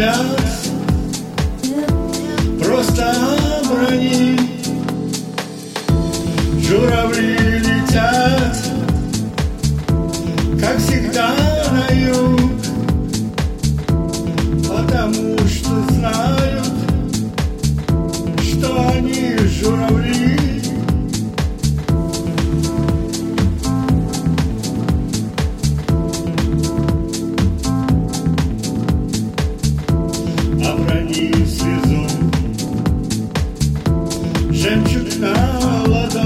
сейчас просто оброни. Журавли летят, как всегда, на юг, потому что знают, что они журавли. Оброни слезу, жемчуг на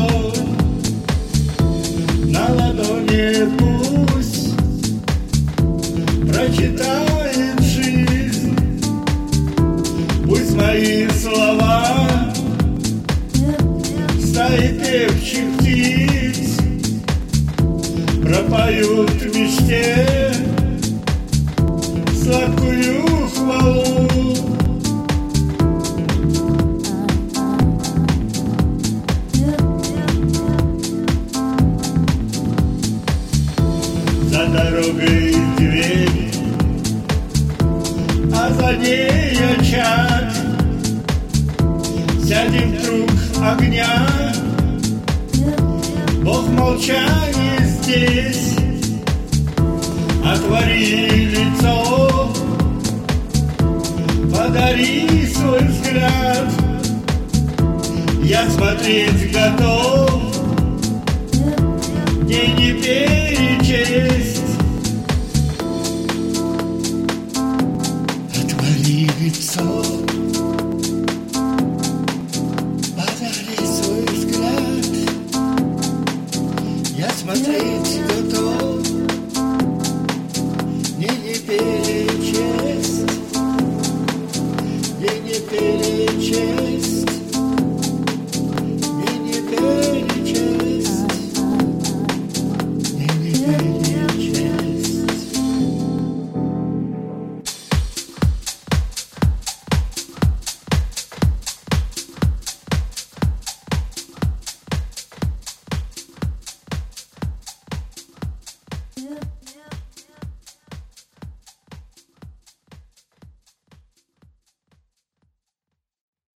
ладони пусть прочитает жизнь, пусть мои слова стаи певчих птиц пропоют в мечте сладкую хвалу. За дорогой дверь, а за ней очаг. Сядем в круг огня, Бог молчания здесь. Отвори лицо, подари свой взгляд. Я смотреть готов, не пей.